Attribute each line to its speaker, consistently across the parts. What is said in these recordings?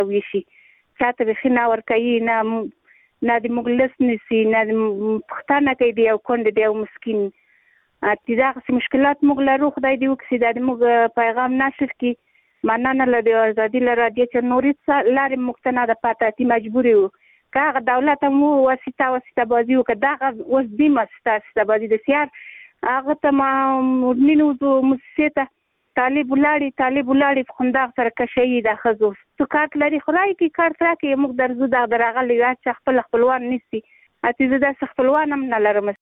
Speaker 1: ویشي چاته بخي نه ورکوي نه د مجلس نیسي نه پښتانه کوي دی او کونډ دی او مسکین دغسې مشکلات موږ لرو. خدای دې وکړي دا د موږ پیغام نشر کړي مننه له د ازادي له رادیو چې نورې لارې موږ ته نه ده پاتې مجبور یو که هغه دولت هم واسطه بازي وکړه دغه اوس دې واسطه بازي د سیار هغه ته مدنینو موسسې ته طالب ولاړې په همدغه سره کشوي د ښځو څو کارت لري خدای کې کارت راکړي موږ درځو دغه راغلی یو چې خپلوان نیسي اته زه داسې خپلوان هم نه لرم.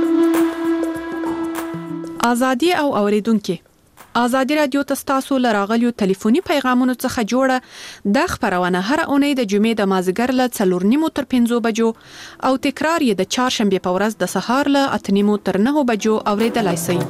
Speaker 2: ازادي او اوریدونکو ازادي رادیو تاسو لراغلیو ټلیفوني پیغامونو څخه جوړه د خبرونه هر اونۍ د جمعې د مازیګر له 4:30 تر 5 بجو او تکرار یې د چهارشنبه په ورځ د سهار له 8:30 تر 9 بجو اوریدلای شئ.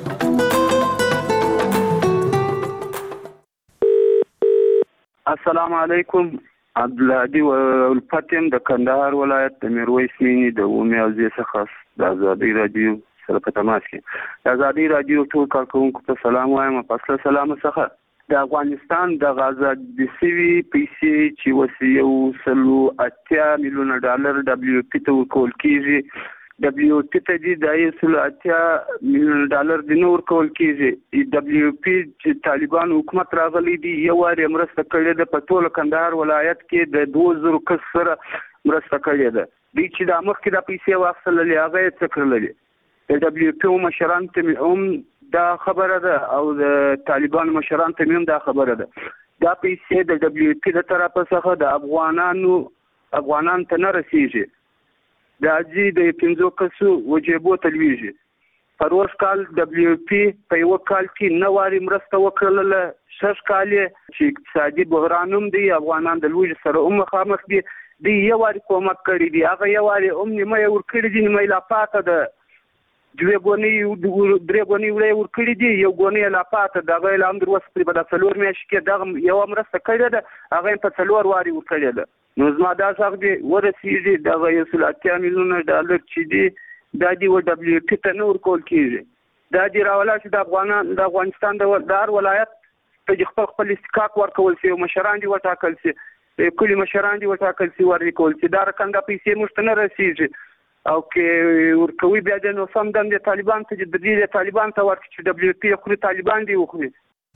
Speaker 3: السلام علیکم. عبدالهادي ولپتیم د کندهار ولایت د میرویس مینی د اومي اوزي څخه د ازادي رادیو سره په تماس کې. د ازادي رادیو ټول کارکونکو ته سلام وایم. په اصل سلام څخه د افغانستان د غزا د سوي پیسې چې وسیو 180 میلیون ډالر دبليو پی ته ورکول کیږي. دبليو پی ته د 180 میلیون ډالر د نور کول کیږي. دبليو پی چې طالبان حکومت راغلي دي یو واری مرسته کړې ده په ټول کندهار ولایت کې د 2000 کس سره مرسته کړې ده. دوی چې د مخکې د پیسې واخللې هغه یې څکرلې. د دبليو پی مشران ته هم دا خبره ده او د طالبان مشران ته هم دا خبره ده. دا پیسې د دبليو پی د طرفه څخه د افغانان ته نه رسیږي. د اجي د 15 کسو وجيبو تلويږي. پروس کال دبليو پی په یو کال کې نواري مرسته وکړله. شش کال چې اقتصادي بحرانوم دی افغانان د لوی سره مخامخ دي. دی یو واری کومک کړی دی هغه یو واری نیمه ورکړي دي نیمه لا پاته ده. درې غونې ورکړي دي یو غونې لا پاته دغه اعلان در وسپري په 4 میاشتې کې دغه یو مرسته کړې ده هغه په 4 واری ورکړي ده. نو زما دا څنګه دی ورسېږي دغه 180 میلیون ډالر چې دی دا دی و دبليو پی ته نور کول کیږي. دا دی راولا چې د افغانستان د هر ولایت ته خپل استحقاق ورکول شي مشران دي وټاکل شي کلی مشران دي وټاکل شي ورکول شي دا رقم د پیسې مشتنه رسیږي او کې ورکوي بیا د نو سم د طالبان ته د دې طالبان ته ورکړي چې دبليو پی خو طالبان دی وخوري.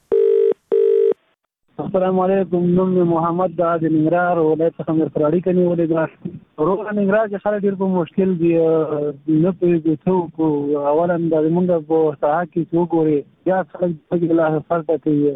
Speaker 4: السلام علیکم. نوم محمد د ننګرهار ولایت څخه مرکراړي کني ولې روغ ننګرهار چې خلک ډېر په مشکل دي نه پوهېږي څه کو اولا د موږ په ساحه کې څوک وري یا خلک په لا فرض کوي.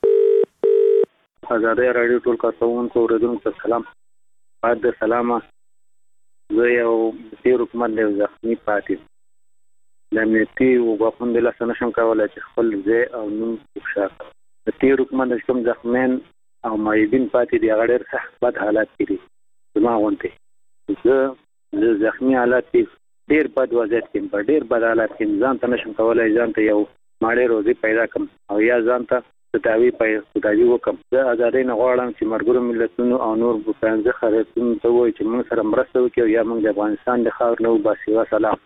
Speaker 5: ازادي رادیو ټول کارکونکو اوریدونکو ته سلام. بعد سلامه زه یو تیر حکومت له ځخمي پاتې د امنیتي وګړو د لاسه نشم کولای چې خپل ځای او نوم وښایم. د تیر حکومت د کوم ځخمین او مایدین پاتې دی هغه ډېر سخت بد حالات دي. زما غونډې زه ځخمي حالات ډېر بد وضعیت کې په ډېر بد حالات کې ځان ته نشم کولای ځان ته یو ماړې روزي پیدا کړم او یا ځان ته تداوی وکم. زه ازادي نه غواړم چې مرګرو ملتونو او نور بوتانځه خریدونکو ته وایي چې موږ سره مرسته وکړي یا موږ د افغانستان د خاور نه وباسي. وسلام.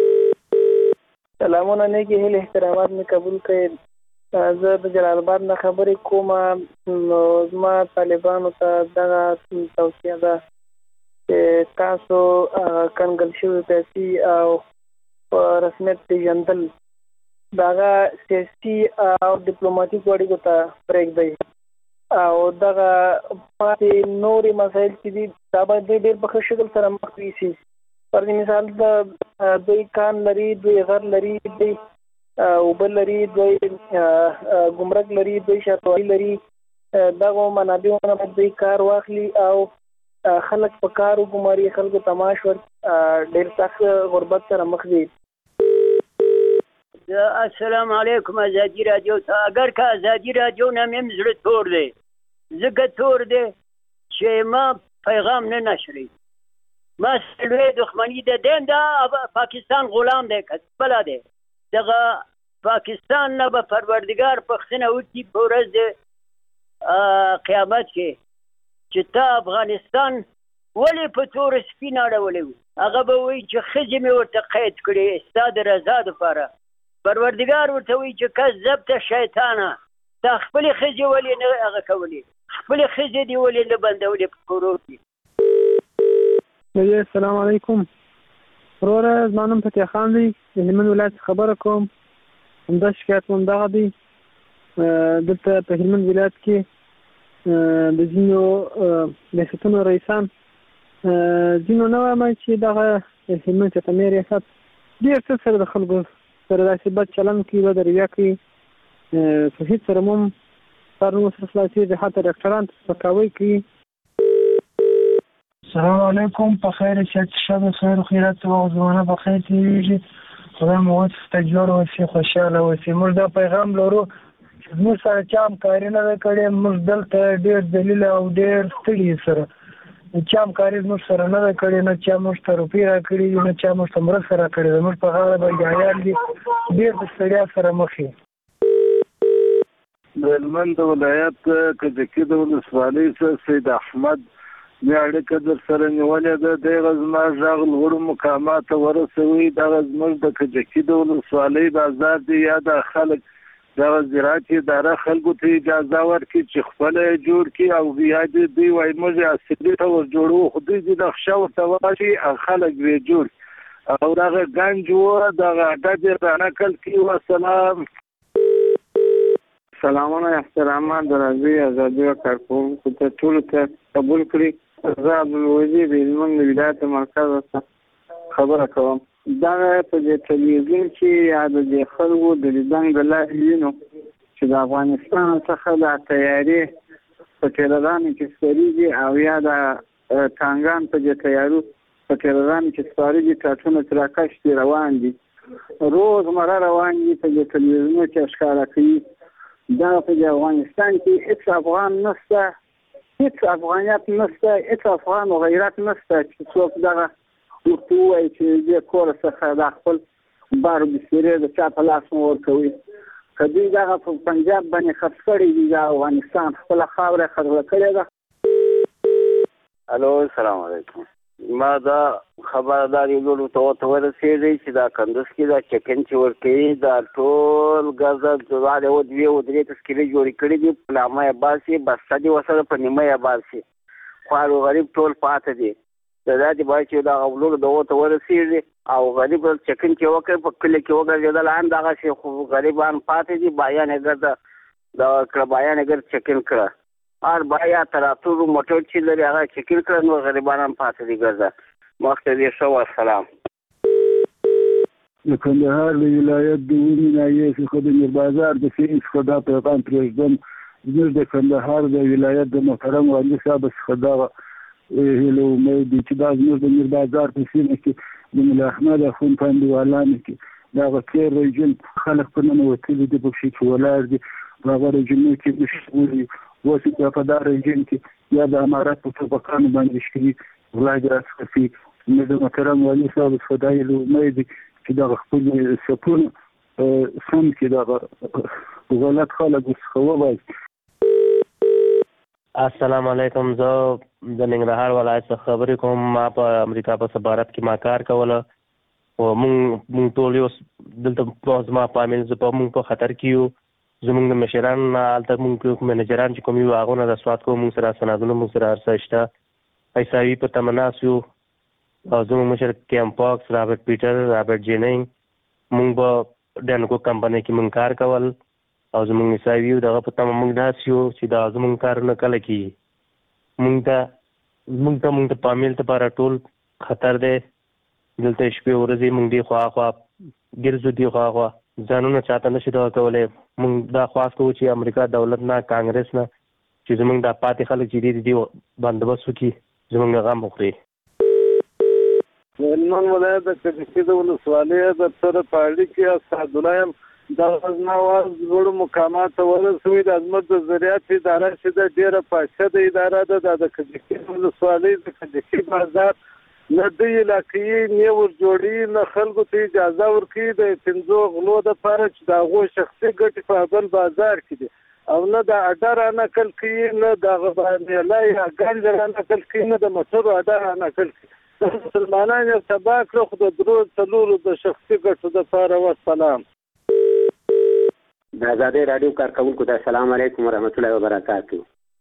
Speaker 6: سلامونه نیکی هیله احترامات می قبول کړئ. زه د جلال آباد نه خبرې کوم. نو زما طالبانو ته دغه توصیه ده چې تاسو کنګل شوي پیسې او په رسمیت پیژندل دغه سیاسي او ډیپلوماټیک اړیکو ته پرېږدئ او دغه پاتې نورې مسایل چې دي دا باید ډېر په ښه شکل سره مخ یوسي. پر مثال د دوی کان لري دوی غر لري دوی اوبه لري دوی ګمرک لري دوی شاتوالي لري دغه منابعونه باید دوی کار واخلي او خلک په کار وګماري خلکو تماش ور ډېر سخت غربت سره مخ دي.
Speaker 7: السلام علیکم. ازادي رادیو ته اگر که ازادي رادیو نامیم زړه تور دی ځکه تور دی چې ما پیغام نه نشری ما سلوی دښمنی ده دین دا پاکستان غلام دی کسبلا دی دغه پاکستان نه به پروردگار پخښنه وکړي په ورځ د قیامت کې چې تا افغانستان ولې په تور سپین اړولی هغه به وایي چې ښځې مې ورته قید کړې ستا د رضا دپاره. پروردگار ورته وایي چې کذبته شیطانه تا خپلې ښځې ولې نه هغه کولې خپل خزې دی ولې نه بندولې په کورو کې.
Speaker 4: السلام علیکم وروره، زما نوم فتح خان دی، د هلمند ولایت خبره کوم. همدا شکایت مو همدغه دی، دلته په هلمند ولایت کې د ځینو ریاستونو رئیسان ځینو نه وایم چې دغه هلمند چتمې ریاست ډېر څه سره د خلکو سره داسې بد چلند کوي، بد رویه کوي، په هېڅ سره مو هم کار نه ورسره خلاصېږي، حتی ډاکټران ته سپکاوی کوي.
Speaker 8: السلام علیکم، په خیر صحت شب خیر و خیرات و زمانه په خیر تېرېږي. خدای مو ورته جوړ اوسي، خوشحاله اوسي. موږ دا پیغام لرو چې زموږ سره چا همکاري نه ده کړې. موږ دلته ډېر ذلیل او ډېر ستړي سره چا همکاري زموږ سره نه ده کړې، نه چا موږ ته روپۍ راکړي دي، نه چا موږ ته مرسته راکړې ده. موږ په غاړه بګیایان دي، ډېر د ستړیا سره مخ یو.
Speaker 3: د هلمند ولایت کجکي د ولسوالۍ څخه سید احمد مې اړیکه در سره نیولې ده. دغه زما غږ لوړو مقاماتو ورسوي. دغه زموږ د کجکي د ولسوالۍ بازار دی، یا د خلک دغه زراعت اداره خلکو ته اجازه ورکړي چې خپل جوړ کړي، او بیا دې دوی وایي موږ اصلي ته ور جوړو، خو دوی د نقشه ورته وایي او خلک یې جوړ او دغه ګنج و دغه اډه دې رانقل کړي. وسلام.
Speaker 5: سلامونه احترامات د راځي ازادي او کارکوونکو ته ټولو ته قبول کړي. زه عبدالوزیر د هلمند ولایت مرکز څخه خبره کوم. دا په دې تلویزیون کې یا د خلکو د لیدنګ د لارې وینو چې د افغانستان څخه د تیاري په ټیلرانو کې سپریږي، او یا د ټانګان په دې تیارو په ټیلرانو کې سپارېږي، ټاټونه تراکش دي روان دي، روزمره روان دي. په دې تلویزیونو کې ښکاره کوي دا په افغانستان کې هیڅ افغان نشته، هیڅ افغانیت نشته، هیڅ افغان و غیرت نشته چې څوک دغه ورته ووایي چې دې کور څخه د خپل بار بسترې د چا په لاس مو ورکوي. که دوی دغه په پنجاب باندې خرڅ کړي دي، د افغانستان خپله خاوره خرڅه کړې ده.
Speaker 3: الو، السلام علیکم. ما دا خبردار یو لور ته ورسېږي چې دا کندوز کې دا چکن چې ورکوي دا ټول ګزه دواړه و دوی و درې تسکیلې جوړې کړي دي، په نامه یې باسي، بسته دي ورسره په نیمه یې باسي، خوار و غریب ټول پاته دي. دا دې باید چې دا لور د ورته ورسېږي او غریب چکن چې وکړي په کلي کې وګرځېدل، هم دغسې خو غریبان پاتې دي. بایان یې ګرده دا کړه، بایان یې ګرد چکن کړه، هر بایا تراتور موټر چې لري هغه چکن کړه، نو غریبان هم پاتې دي ګرده. مخته دې ښه والسلام.
Speaker 9: د کندهار د ولایت د ونې ناحیې څخه د میربازار د سیند څخه دا پیغام پرېږدم. زموږ د کندهار د ولایت د محترم والي صاحب څخه دغه هیله امید دي چې دا زموږ د میربازار په سیمه کې د ملا احمد اخوند په انډیوالانو کې دغه تېر رژیم خلک په ننوتلي دي، په پښې کې ولاړ دي، په هغه رژیمونو کې مشغول دي. اوس بیا په دا رژیم کې یا د امارت په ټوپکانو باندې شکري غلا راڅخه کوي. زموږ د محترم والي صاحب څخه دا هیله امید دي چې دغه خپل سپونه سم کې دغه غلط خلک ورڅخه وباسي.
Speaker 10: السلام علیکم، زه د ننګرهار ولایت څخه خبرې کوم. ما په امریکا په سفارت کې ما کار کوله، او موږ ټول یو دلته زما فامیل زه په موږ په خطر کې یو. زموږ د مشران هلته موږ منیجران چې کوم یو هغو نه رسوات کوو، موږ سره سندونه موږ سره هر څه شته. ایساوي په تمنا یو، او زموږ مشر کیم پاکس، رابرټ پیټر، رابرټ جیننګ، موږ په ډینکو کمپنۍ کې موږ کار کول، او زموږ ایساوي دغه په تمه موږ داسې یو چې دا زموږ کارونه کله کېږي. موږ ته فامیل لپاره ټول خطر دی. دلته شپې ورځې موږ دې خواخوا ګرځو، دې خواخوا ځانونه چاته نشي دغه کولی. موږ دا خواست کوو چې امریکا دولت نه، کانګرس نه، چې زموږ دا پاتې خلک چې دې بندوبست وکړي، زموږ غم وخوري.
Speaker 3: د هلمند ولایت د کجکي د ولسوالۍ د سره په اړیکې اسعدالله یم. دغه زما اواز لوړو مقاماتو ورسوي. د زموږ د زراعت اداره چې ده ډېره فاسده اداره ده. دا د کجکي ولسوالۍ د کجکي بازار نه دوی علاقې نه ور جوړي، نه خلکو ته اجازه ورکوي د پنځو غلو دپاره چې د هغو شخصي ګټې په بل بازار کې دي، او نه د اډه رانقل کوي، نه دغه میله یا ګنج رانقل کوي، نه د موټرو اډه رانقل کوي. مسلمانان یې تباه کړه، خو د درو څلورو د شخصي ګټو دپاره. وسلام.
Speaker 5: د ازادۍ راډیو کارکوونکو ته السلام علیکم ورحمت الله وبرکاتو.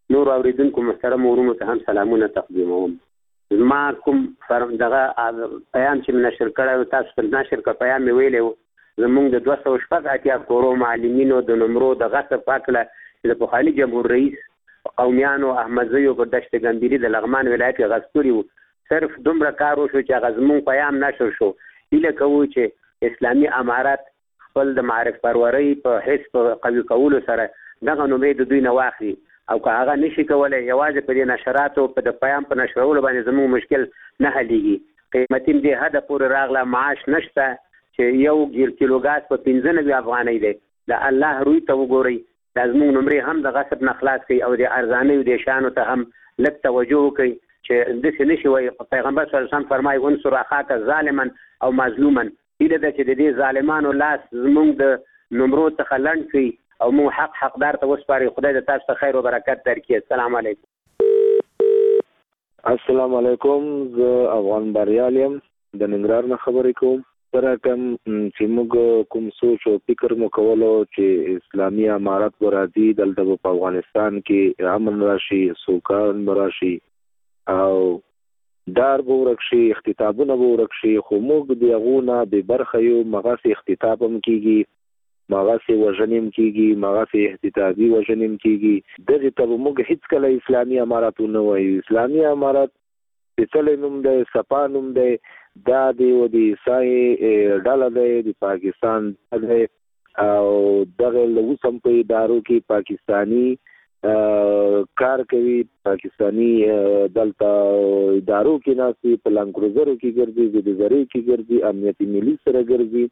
Speaker 5: نور اوریدونکو محترم ورونو ته هم سلامونه تقدیموم. ما کوم دغه پیام چې نشر کړی تاسو ته نشر کړ پیام مې ویلی و زمونږ د 280 کورو معلمینو د نمرو د غصب په هکله چې د پخواني جمهور رئیس قومیانو احمدزیو په دشت ګندیري د لغمان ولایت کې غصب کړي وو. صرف دومره کار وشو چې هغه زمونږ پیام نشر شو. هیله کوو چې اسلامي امارات خپل د معرف پرورۍ په حس په قوي کولو سره دغه نومې د دوی نه واخلي او که هغه نشي کولی یوازې په دې نشراتو په د پیام په نشرولو باندې زموږ مشکل نه حلیږي. قیمتي دې حده پورې راغله معاش نشته چې یو کیلو ګاز په 95 افغانۍ دی. د الله روی ته وګورئ. دا زموږ نمرې هم د غصب نه خلاص کړي او د ارزانیو د شیانو ته هم لږ توجه وکړي چې داسې نشي وایي. پیغمبر صلی الله علیه وسلم فرمایي انصر اخاک ظالما او مظلوما. هیله ده چې د دې ظالمانو لاس زموږ د نمرو څخه لنډ کړي او مو حقدار ته وسپاري. خدای د تاسو ته خیر او برکت درکړي. السلام علیکم.
Speaker 11: السلام علیکم. زه افغان بریال یم د ننګرهار نه خبرې کوم. سره کوم چې موږ کوم سوچ او فکر مو کولو چې اسلامي امارات به راځي دلته په افغانستان کې امن راشي سوکان به راشي او دار به ورک شي اختطابونه به ورک شي خو موږ د هغو نه بې برخه یو. مغاسې اختطاب هم کېږي مغاسې وژنې هم کېږي مغاسې احتطابي وژنې هم کېږي. دغې ته به موږ هېڅکله اسلامي امارات ونه وایو. اسلامي امارات پیڅلی نوم دی سپا نوم دی. دا دی و د عیسای ډله دی د پاکستان دی او دغه له اوس هم په ادارو کې پاکستاني کار کوي. پاکستاني دلته ادارو کې ناستي په لانکروزرو کې ګرځي زیدزرۍ کې ګرځي امنیتي ملي سره ګرځي.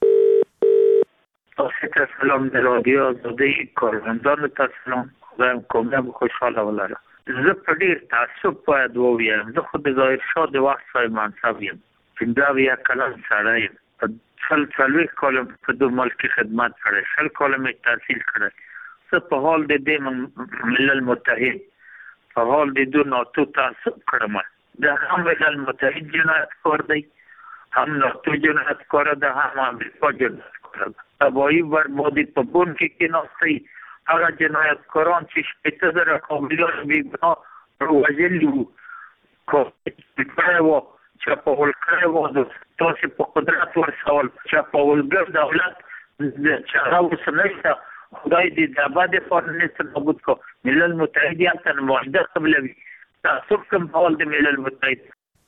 Speaker 12: تاسو ته سلام د رادیو آزادۍ کارمندانو ته سلام. خدایم کامیاب خوشحاله ولره. زه په ډېر تعصب باید ووایم زه خو د ظاهرشاه د وخت صاحب منصب یم. 15 کلن سړی یم. په 40 کاله په دو ملک خدمت کړی. 60 کاله مې تحصیل کړی. زه په حال د دې ملل متحد په حال د دو ناتو تعصب کړم. دا هم ملل متحد جنایتکار دی هم ناتو جنایتکار ده هم امریکا جنایتکار ده. تباهي بربادي په بون کې ناستي هغه جنایتکاران چې 15,000 کاملان بیګناه وژلي وو کړی وو چاپول کړی وو. تاسې په قدرت ورسول چاپولګر دولت چې هغه اوس نشته. خدای دې د ابد لپاره نسته نابود کو. ملل متحد هلته معاهده قبلوي. تعصب کوم ډول د ملل متحد.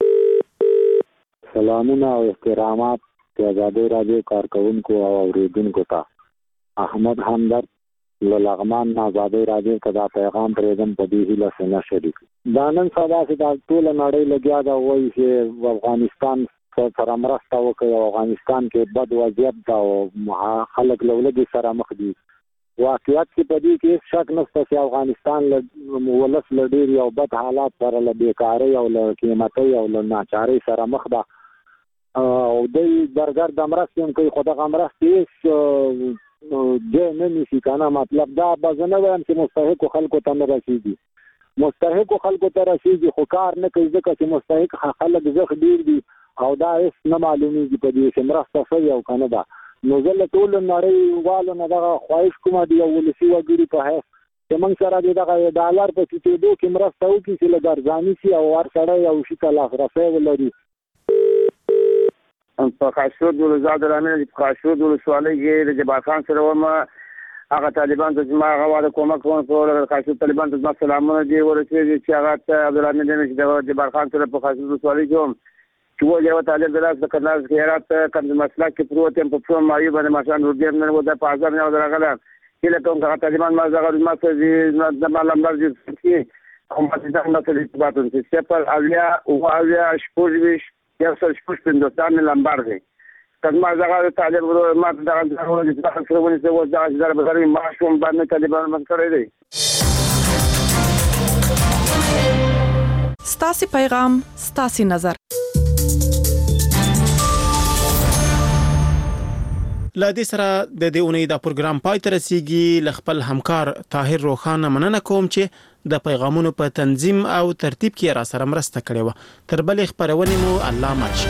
Speaker 11: سلامونه او احترامات د آزادۍ راډیو کارکوونکو او اورېدونکو ته. احمد همدرد له لغمان نه آزادۍ راډیو ته دا پیغام پرېږدم په دې هیله چې نه شریک. دا نن سبا چې دا ټوله نړۍ لګیا ده وایي چې افغانستان سره مرسته وکړي او افغانستان کې بد وضعیت ده او خلک له ولږې سره مخ دي. واقعیت کې په دې کې هېڅ شک نشته چې افغانستان له ولس له ډېر یو بد حالات سره له بېکارۍ او له قیمتۍ او له ناچارۍ سره مخ ده او دوی درګرد مرستې هم کوي خو دغه مرستې هېڅ ځای نه نیسي که نه. مطلب دا به زه نه وایم چې مستحقو خلکو ته نه رسېږي. مستحقو خلکو ته رسېږي خو کار نه کوي ځکه چې مستحق خلک زښ ډېر دي او دا هېڅ نه معلومېږي په دې چې مرسته شوې او که نه ده. نو زه له ټولو نړیوالو نه دغه خواهش کوم د یو ولسي وګړي په حیث چې موږ سره د دغه ډالر په ټیټېدو کې مرسته وکړي چې لږ ارزاني شي او هر سړی یو شي ته لاسرسی ولري.
Speaker 3: په خاشرود ولزاد الامین په خاشرود ولسوالۍ کې د جبار خان سره وم. هغه طالبان ته زما هغه واده کومک کوم په خاشرود طالبان ته زما سلامونه دي ورسېږي چې هغه ته عبدالامین دی چې د جبار خان سره په خاشرود ولسوالۍ کې وم چې و یو طالب د لاس د کندهار خیرات کم مسلک کې پروت یم په پښو مایو باندې ماشان ورډیم نه و د په عذاب نه ودرغله کله کوم هغه طالبان ما زغه ما ته د معلومات دي چې هم په دې نه ته ارتباط ونشي سپر اویا او اویا شپږ یو څل شپږ پندوستان لمبار دی کله زغه طالب ما دغه ډول د ځان سره ونیسه و دا چې در بغیر ما شوم باندې طالبان من کړی دی.
Speaker 2: ستاسي پیغام ستاسي نظر.
Speaker 13: لدې سره د دې اونۍ دا پروګرام پای ته رسیږي. ل خپل همکار طاهر روخانه مننه کوم چې د پیغامونو په تنظیم او ترتیب کې را سره مرسته کړې و. تر بلې خبرونه مو الله ماچ.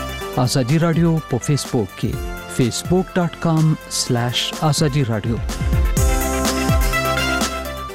Speaker 14: آزادی رادیو په فیسبوک کې facebook.com/azadi radio